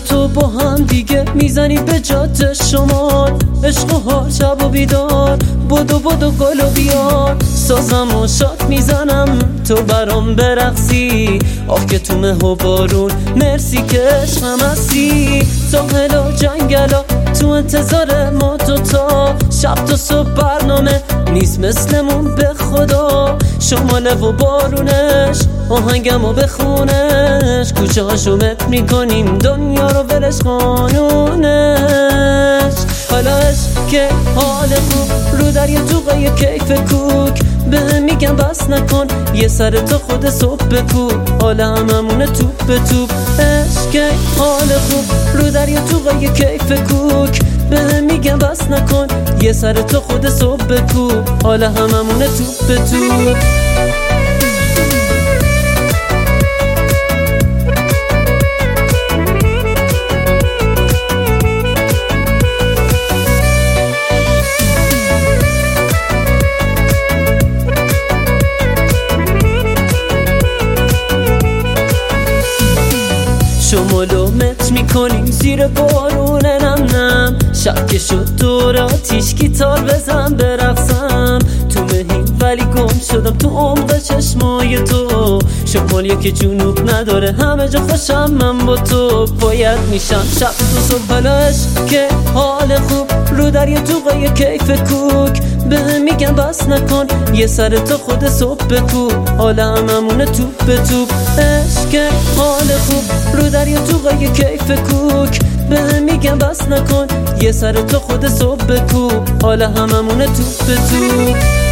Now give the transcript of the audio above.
تو با هم دیگه میزنی به جاده شمال، عشق و حال شب و بیدار، بدو گل و بیار، سازم و شاد میزنم تو برام برقصی. آه که تو مه و بارون مرسی که عشقم هستی. ساحل و جنگلا تو انتظار ما دوتا، شب تا صبح برنامه نیست مثلمون به خدا. شماله و بارونش آهنگم و بخونش، کوچه هاشو مت میکنیم دنیا رو ولش قانونش. حالا عشق که حال خوب رو دریا توقع کیف کوک، به میگم بس نکن یه سر تو خود صبح بکو، حالا هممونه توپ به توپ. عشق که حال خوب رو دریا توقع کیف کوک، به میگم بس نکن یه سر تو خود صبح بکو، حالا هممونه توپ به توپ. شمالو مت میکنیم زیر بارون نم نم، شب که شد دور آتیش گیتار بزن برقصم. تو مهین ولی گم شدم تو عمق چشمای تو، شمال یکی جنوب نداره همه جا خوشم من با تو. باید میشم شب تو صبح حالا عشق که حال خوب رو دریا توقع کیف کوک، به میگم بس نکن یه سر تو خود صبح بکو، حالا هممونه توپ به توپ. عشق که حال خوب رو دریا توقع کیف کوک، به میگم بس نکن یه سر تو خود صبح بکو، حالا هممونه توپ به توپ.